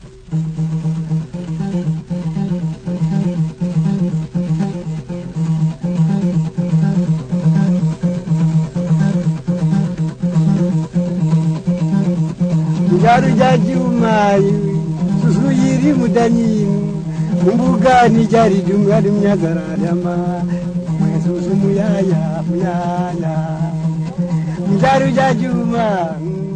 Jaru jajumai susu yiri mudanyin mbuga ni jari dunga dumnyagara dama susu muyaya Jaru jajuma